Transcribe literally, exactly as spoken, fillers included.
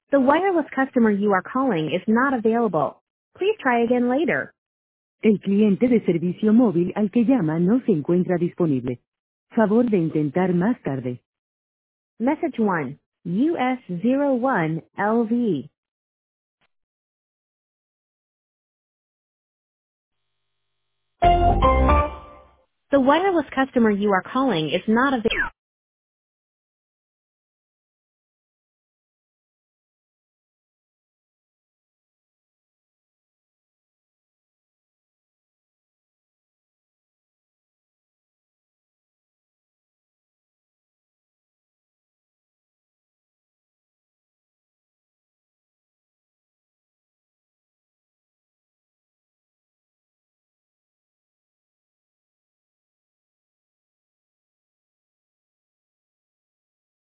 The wireless customer you are calling is not available. Please try again later. El cliente de servicio móvil al que llama no se encuentra disponible. Favor de intentar más tarde. Message one. U S zero one L V. The wireless customer you are calling is not available.